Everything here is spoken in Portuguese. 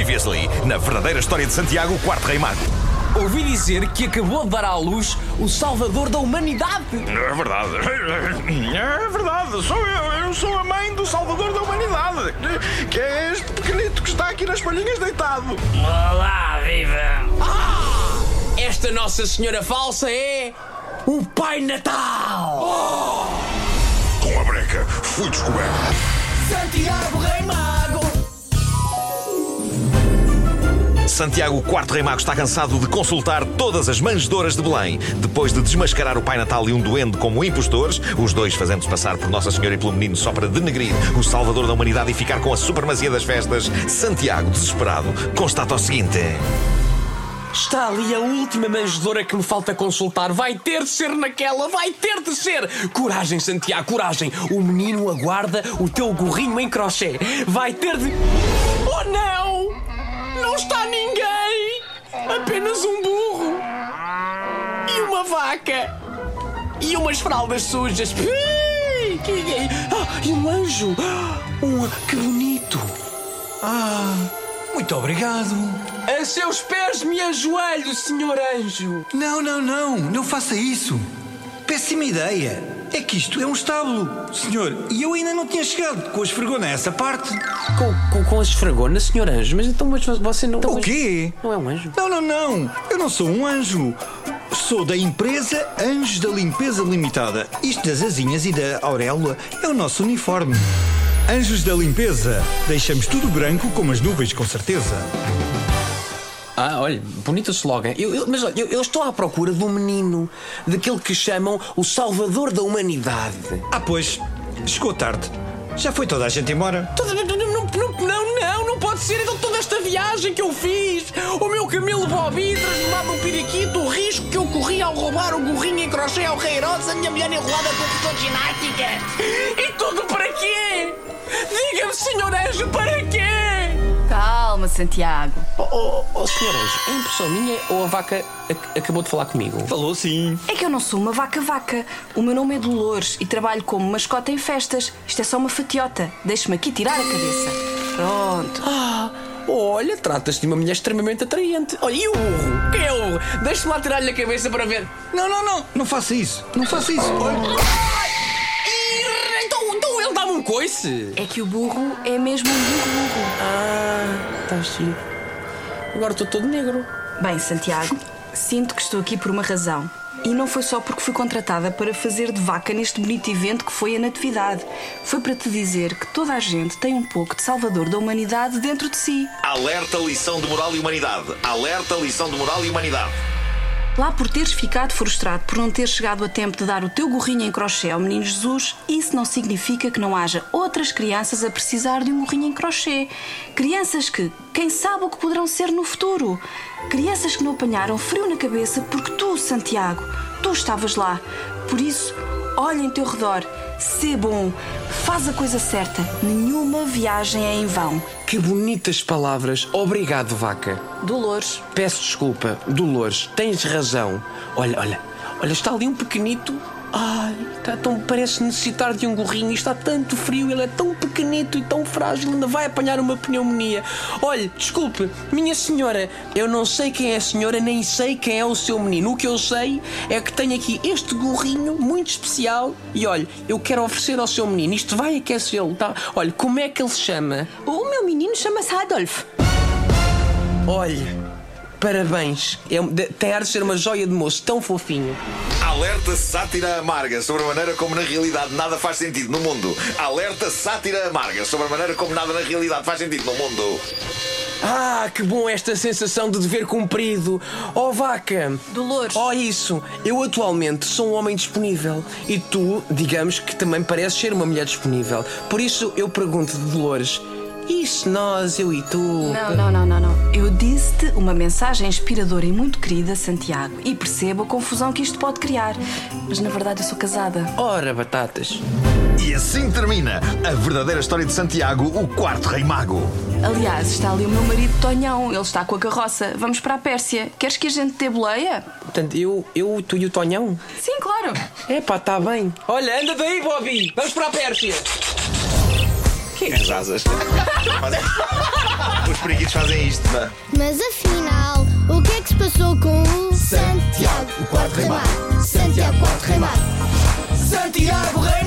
Previously, na verdadeira história de Santiago, o quarto rei mago. Ouvi dizer que acabou de dar à luz o salvador da humanidade. É verdade. É verdade. Eu sou a mãe do salvador da humanidade. Que é este pequenito que está aqui nas palhinhas deitado. Olá, viva! Esta Nossa Senhora falsa é o Pai Natal. Com a breca, fui descoberto. Santiago Rei Mago. Santiago, o quarto rei mago, está cansado de consultar todas as manjedoras de Belém. Depois de desmascarar o Pai Natal e um duende como impostores, os dois fazendo-se passar por Nossa Senhora e pelo menino só para denegrir o salvador da humanidade e ficar com a supremacia das festas, Santiago, desesperado, constata o seguinte: Está ali a última manjedora que me falta consultar. Vai ter de ser naquela, vai ter de ser. Coragem, Santiago, coragem. O menino aguarda o teu gorrinho em crochê. Vai ter de... Oh, não! Não está ninguém! Apenas um burro. E uma vaca. E umas fraldas sujas. E um anjo. Que bonito. Muito obrigado. A seus pés me ajoelho, senhor anjo. Não faça isso. Péssima ideia. É que isto é um estábulo, senhor, e eu ainda não tinha chegado com a esfregona a essa parte. Com a esfregona, senhor anjo? Mas você não... O quê? Não é um anjo? Não. Eu não sou um anjo. Sou da empresa Anjos da Limpeza Limitada. Isto das asinhas e da auréola é o nosso uniforme. Anjos da Limpeza. Deixamos tudo branco como as nuvens, com certeza. Olha, bonito o slogan. Mas olha, eu estou à procura de um menino, daquele que chamam o salvador da humanidade. Pois, chegou tarde. Já foi toda a gente embora? Não pode ser. Então toda esta viagem que eu fiz, o meu camelo Bobby transformado num periquito, o risco que eu corri ao roubar o gorrinho em crochê ao rei Herodes, a minha mulher enrolada com o professor de ginástica. E tudo para quê? Diga-me, senhor anjo, para quê? Calma, Santiago. Senhor anjo, é impressão minha ou a vaca acabou de falar comigo? Falou sim. É que eu não sou uma vaca. O meu nome é Dolores e trabalho como mascota em festas. Isto é só uma fatiota. Deixe-me aqui tirar a cabeça. Pronto. Olha, tratas-te de uma mulher extremamente atraente. Olha, e o burro? Quem é o burro? Deixe-me lá tirar-lhe a cabeça para ver. Não faça isso. Olha. Então ele dá-me um coice. É que o burro é mesmo um burro. Está chique. Agora estou todo negro. Bem, Santiago, sinto que estou aqui por uma razão. E não foi só porque fui contratada para fazer de vaca neste bonito evento que foi a Natividade. Foi para te dizer que toda a gente tem um pouco de salvador da humanidade dentro de si. Alerta, lição de moral e humanidade. Alerta, lição de moral e humanidade. Lá por teres ficado frustrado por não ter chegado a tempo de dar o teu gorrinho em crochê ao menino Jesus, isso não significa que não haja outras crianças a precisar de um gorrinho em crochê. Crianças que, quem sabe o que poderão ser no futuro. Crianças que não apanharam frio na cabeça porque tu, Santiago, tu estavas lá. Por isso, olha em teu redor, sê bom, faz a coisa certa. Nenhuma viagem é em vão. Que bonitas palavras. Obrigado, vaca. Dolores. Peço desculpa, Dolores, tens razão. Olha, está ali um pequenito. Parece necessitar de um gorrinho. Está tanto frio, ele é tão pequenito e tão frágil, ainda vai apanhar uma pneumonia. Olha, desculpe, minha senhora, eu não sei quem é a senhora, nem sei quem é o seu menino. O que eu sei é que tenho aqui este gorrinho muito especial e olha, eu quero oferecer ao seu menino. Isto vai aquecê-lo, tá? Olha, como é que ele se chama? O meu menino chama-se Adolf. Olha, parabéns. Tem ar de ser uma joia de moço, tão fofinho. Alerta, sátira amarga sobre a maneira como na realidade nada faz sentido no mundo. Alerta, sátira amarga sobre a maneira como nada na realidade faz sentido no mundo. Que bom esta sensação de dever cumprido. Vaca. Dolores. Isso. Eu atualmente sou um homem disponível. E tu, digamos que também pareces ser uma mulher disponível. Por isso eu pergunto-te, Dolores, e se nós, eu e tu... Não. Eu disse-te uma mensagem inspiradora e muito querida, Santiago. E percebo a confusão que isto pode criar. Mas na verdade eu sou casada. Ora, batatas. E assim termina a verdadeira história de Santiago, o quarto rei mago. Aliás, está ali o meu marido Tonhão. Ele está com a carroça. Vamos para a Pérsia. Queres que a gente dê boleia? Portanto, tu e o Tonhão? Sim, claro. Está bem. Olha, anda daí, Bobby. Vamos para a Pérsia. As asas. periquitos fazem isto, vá. Mas afinal, o que é que se passou com o Santiago, o quarto rei mago. Santiago, quarto rei mago. Santiago, rei